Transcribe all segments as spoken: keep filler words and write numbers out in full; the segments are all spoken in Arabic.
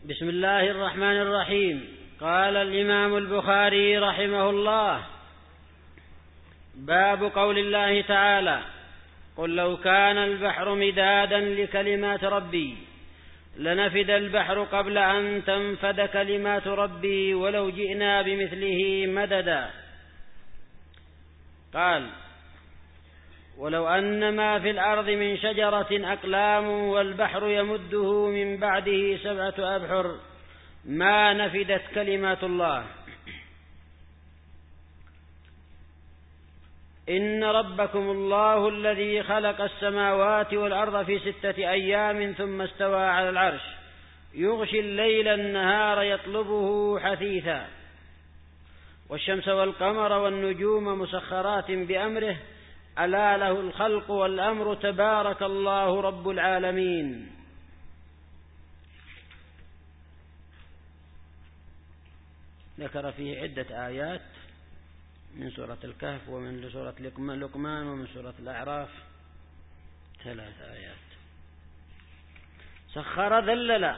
بسم الله الرحمن الرحيم. قال الإمام البخاري رحمه الله: باب قول الله تعالى: قل لو كان البحر مدادا لكلمات ربي لنفد البحر قبل أن تنفد كلمات ربي ولو جئنا بمثله مددا. قال: ولو أن ما في الأرض من شجرة أقلام والبحر يمده من بعده سبعة أبحر ما نفدت كلمات الله. إن ربكم الله الذي خلق السماوات والأرض في ستة أيام ثم استوى على العرش يغشي الليل النهار يطلبه حثيثا والشمس والقمر والنجوم مسخرات بأمره ألا له الخلق والأمر تبارك الله رب العالمين. ذكر فيه عدة آيات من سورة الكهف ومن سورة لقمان ومن سورة الأعراف ثلاث آيات. سخر ذلل.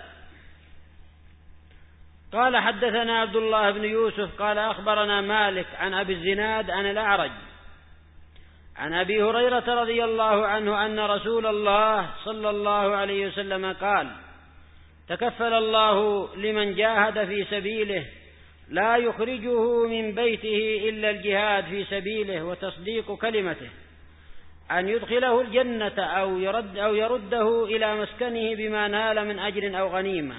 قال: حدثنا عبد الله بن يوسف قال أخبرنا مالك عن أبي الزناد عن الأعرج عن أبي هريرة رضي الله عنه أن رسول الله صلى الله عليه وسلم قال: تكفل الله لمن جاهد في سبيله لا يخرجه من بيته إلا الجهاد في سبيله وتصديق كلمته أن يدخله الجنة أو يرد أو يرده إلى مسكنه بما نال من أجر أو غنيمة.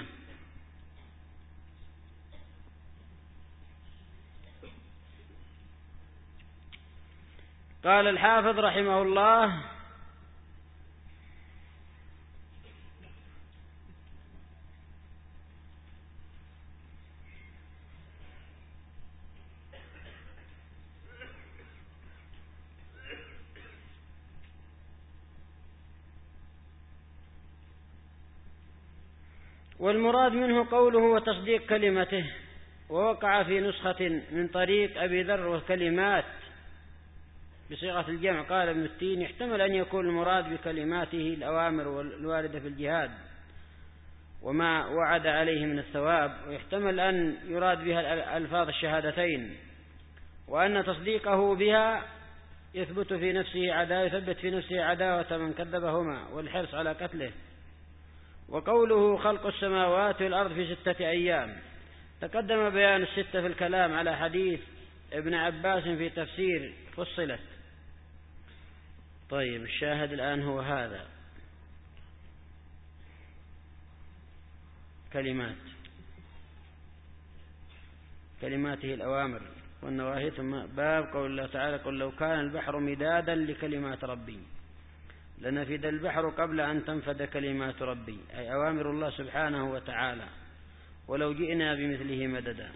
قال الحافظ رحمه الله: والمراد منه قوله وتصديق كلمته. ووقع في نسخة من طريق أبي ذر وكلمات بصيغة الجمع. قال ابن التين: يحتمل أن يكون المراد بكلماته الأوامر الواردة في الجهاد وما وعد عليه من الثواب، ويحتمل أن يراد بها ألفاظ الشهادتين، وأن تصديقه بها يثبت في نفسه عداوة يثبت في نفسه عداوة من كذبهما والحرص على قتله. وقوله خلق السماوات والأرض في ستة أيام تقدم بيان الستة في الكلام على حديث ابن عباس في تفسير فصلت. طيب، الشاهد الآن هو هذا: كلمات كلماته الأوامر والنواهي. ثم باب قول الله تعالى: قل لو كان البحر مدادا لكلمات ربي لنفد البحر قبل أن تنفد كلمات ربي، أي أوامر الله سبحانه وتعالى، ولو جئنا بمثله مددا.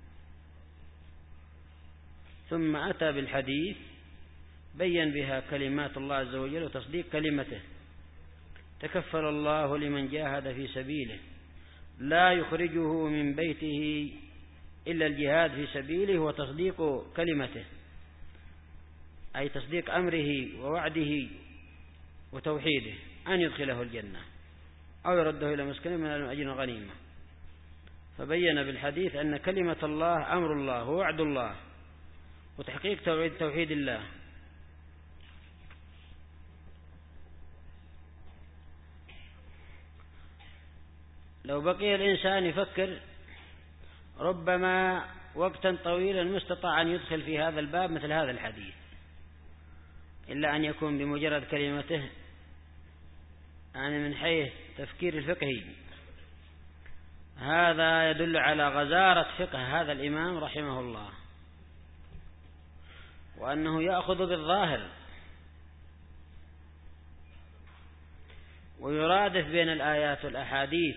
ثم أتى بالحديث بين بها كلمات الله عز وجل وتصديق كلمته. تكفل الله لمن جاهد في سبيله لا يخرجه من بيته إلا الجهاد في سبيله وتصديق كلمته، أي تصديق أمره ووعده وتوحيده أن يدخله الجنة أو يرده إلى مسكنه من أجل غنيمة. فبين بالحديث أن كلمة الله أمر الله ووعد الله وتحقيق توحيد توحيد الله. لو بقي الإنسان يفكر ربما وقتا طويلا ما استطاع أن يدخل في هذا الباب مثل هذا الحديث، إلا أن يكون بمجرد كلمته، يعني من حيث تفكير الفقهي. هذا يدل على غزارة فقه هذا الإمام رحمه الله، وأنه يأخذ بالظاهر ويرادف بين الآيات والأحاديث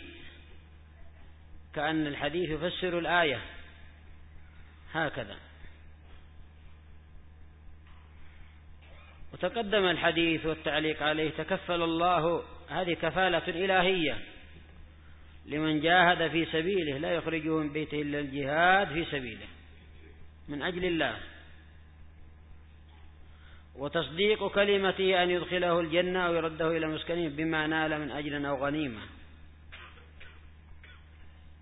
كأن الحديث يفسر الآية هكذا. وتقدم الحديث والتعليق عليه: تكفل الله، هذه كفالة إلهية لمن جاهد في سبيله لا يخرجه من بيته إلا الجهاد في سبيله من أجل الله، وتصديق كلمته أن يدخله الجنة ويرده إلى مسكنه بما نال من أجر أو غنيمة.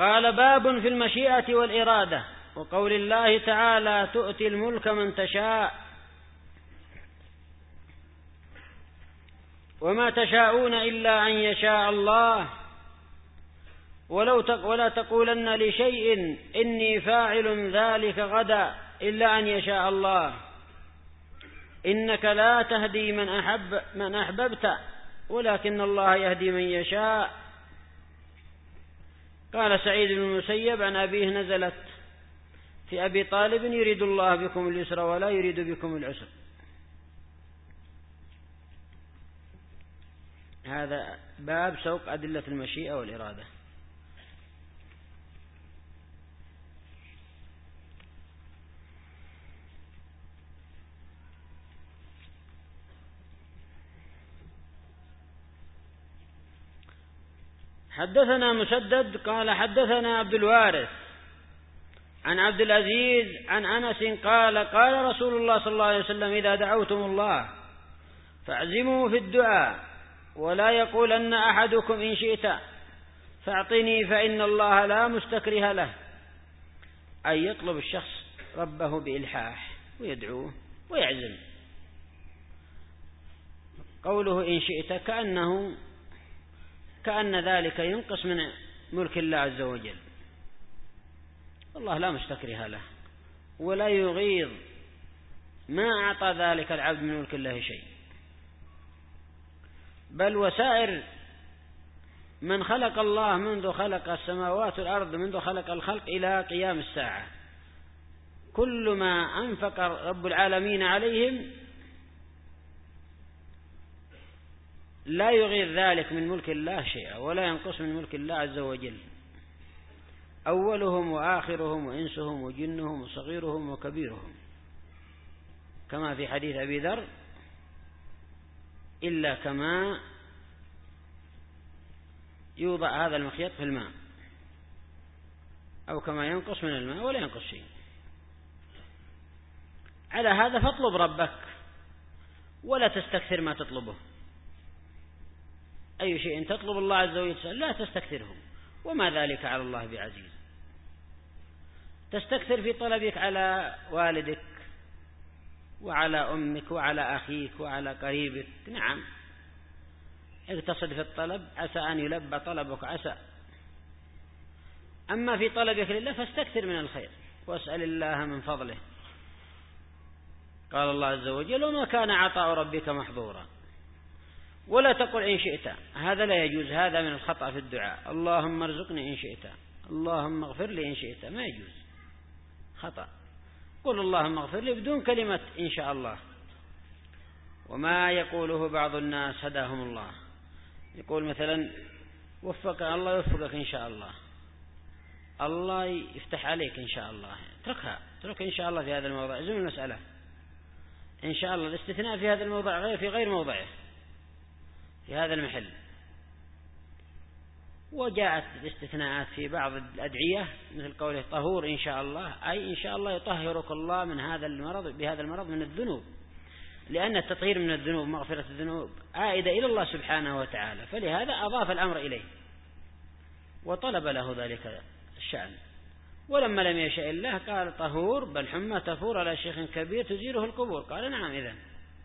قال باب في المشيئة والإرادة وقول الله تعالى تؤتي الملك من تشاء وما تشاءون إلا أن يشاء الله ولو تق ولا تقولن لشيء إني فاعل ذلك غدا إلا أن يشاء الله إنك لا تهدي من أحب من أحببت ولكن الله يهدي من يشاء. قال سعيد بن المسيب عن أبيه نزلت في أبي طالب يريد الله بكم اليسر ولا يريد بكم العسر. هذا باب سوق أدلة المشيئة والإرادة. حدثنا مسدد قال حدثنا عبد الوارث عن عبد العزيز عن أنس قال قال رسول الله صلى الله عليه وسلم إذا دعوتم الله فاعزموا في الدعاء ولا يقولن أحدكم إن شئت فاعطني فإن الله لا مستكره له، أي يطلب الشخص ربه بإلحاح ويدعوه ويعزم. قوله إن شئت كأنه كأن ذلك ينقص من ملك الله عز وجل. الله لا مستكره له ولا يغيظ ما أعطى ذلك العبد من ملك الله شيء، بل وسائر من خلق الله منذ خلق السماوات والأرض منذ خلق الخلق إلى قيام الساعة كل ما أنفق رب العالمين عليهم لا يغير ذلك من ملك الله شيئا ولا ينقص من ملك الله عز وجل، أولهم وآخرهم وإنسهم وجنهم وصغيرهم وكبيرهم، كما في حديث أبي ذر إلا كما يوضع هذا المخيط في الماء أو كما ينقص من الماء ولا ينقص شيء. على هذا فاطلب ربك ولا تستكثر ما تطلبه. أي شيء تطلب الله عز وجل لا تستكثره، وما ذلك على الله بعزيز. تستكثر في طلبك على والدك وعلى أمك وعلى أخيك وعلى قريبك، نعم اقتصد في الطلب عسى أن يلبى طلبك عسى. أما في طلبك لله فاستكثر من الخير واسأل الله من فضله. قال الله عز وجل وما كان عطاء ربك محظورا. ولا تقل إن شئت، هذا لا يجوز، هذا من الخطأ في الدعاء. اللهم ارزقني إن شئت، اللهم اغفر لي إن شئت، ما يجوز، خطأ. قل اللهم اغفر لي بدون كلمة إن شاء الله. وما يقوله بعض الناس هداهم الله، يقول مثلا وفق الله يوفقك إن شاء الله، الله يفتح عليك إن شاء الله. اتركها، اترك إن شاء الله في هذا الموضع، زم المسألة. إن شاء الله الاستثناء في هذا الموضع غير في غير موضعه في هذا المحل. وجاءت الاستثناءات في بعض الأدعية مثل قوله طهور إن شاء الله، أي إن شاء الله يطهرك الله من هذا المرض بهذا المرض من الذنوب، لأن التطهير من الذنوب مغفرة الذنوب عائدة إلى الله سبحانه وتعالى، فلهذا أضاف الأمر إليه وطلب له ذلك الشأن. ولما لم يشاء الله قال طهور بل حمى تفور على شيخ كبير تزيره القبور. قال نعم إذن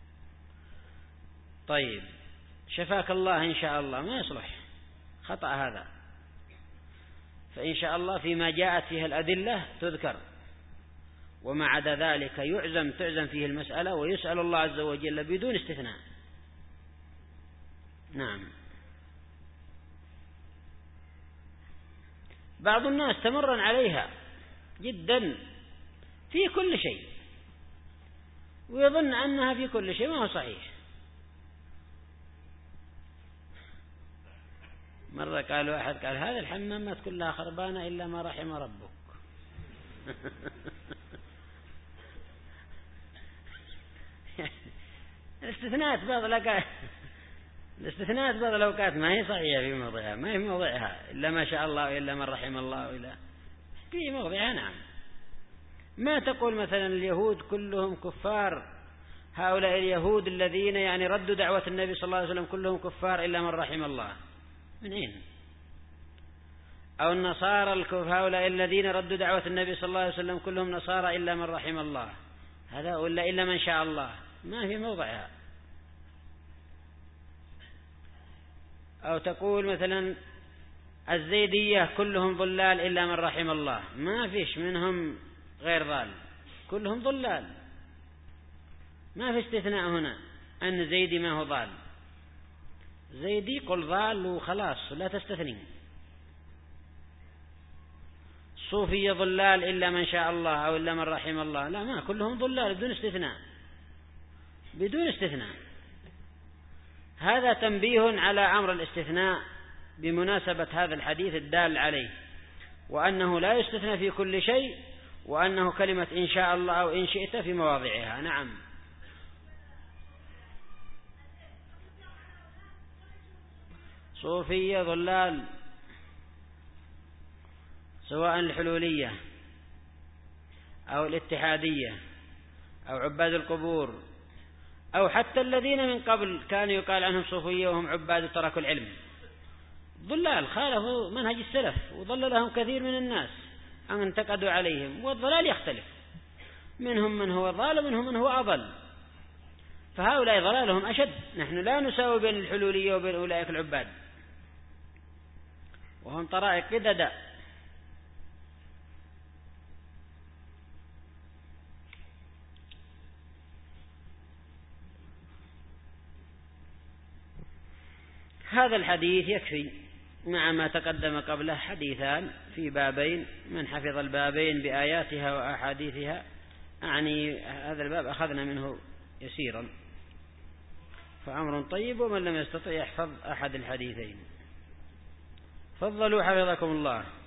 طيب شفاك الله إن شاء الله، ما يصلح، خطأ هذا. فإن شاء الله فيما جاءت فيها الأدلة تذكر، وما عدا ذلك يعزم تعزم فيه المسألة ويسأل الله عز وجل بدون استثناء. نعم. بعض الناس تمرن عليها جدا في كل شيء ويظن أنها في كل شيء، ما هو صحيح. مرة قال واحد قال هذه الحمامات كلها خربانة إلا ما رحم ربك. الاستثناءات بعض الأوقات الاستثناءات بعض الأوقات ما هي صحيحة في موضعها، ما هي موضعها إلا ما شاء الله إلا من رحم الله إلا في موضعها. نعم. ما تقول مثلا اليهود كلهم كفار، هؤلاء اليهود الذين يعني ردوا دعوة النبي صلى الله عليه وسلم كلهم كفار إلا من رحم الله، من أين؟ أو النصارى الكفر هؤلاء الذين ردوا دعوة النبي صلى الله عليه وسلم كلهم نصارى إلا من رحم الله، هذا ولا إلا من شاء الله، ما في موضعها. أو تقول مثلا الزيدية كلهم ضلال إلا من رحم الله، ما فيش منهم غير ضال، كلهم ضلال، ما في استثناء هنا أن زيدي ما هو ضال. زيدي قل ضال وخلاص لا تستثني. صوفي ضلال إلا من شاء الله أو إلا من رحم الله، لا، ما كلهم ضلال بدون استثناء، بدون استثناء. هذا تنبيه على أمر الاستثناء بمناسبة هذا الحديث الدال عليه، وأنه لا يستثنى في كل شيء، وأنه كلمة إن شاء الله أو إن شئت في مواضعها. نعم. صوفية ضلال سواء الحلولية أو الاتحادية أو عباد القبور أو حتى الذين من قبل كانوا يقال عنهم صوفية وهم عباد تركوا العلم، ضلال خالفوا منهج السلف وضللهم كثير من الناس أن انتقدوا عليهم، والضلال يختلف، منهم من هو ضال ومنهم من هو أضل، فهؤلاء ضلالهم أشد. نحن لا نساوي بين الحلولية وبين أولئك العباد، وهم طرائق قددا. هذا الحديث يكفي مع ما تقدم قبله، حديثان في بابين، من حفظ البابين بآياتها وأحاديثها، أعني هذا الباب أخذنا منه يسيرا، فأمر طيب، ومن لم يستطع يحفظ أحد الحديثين. فضلوا حفظكم الله.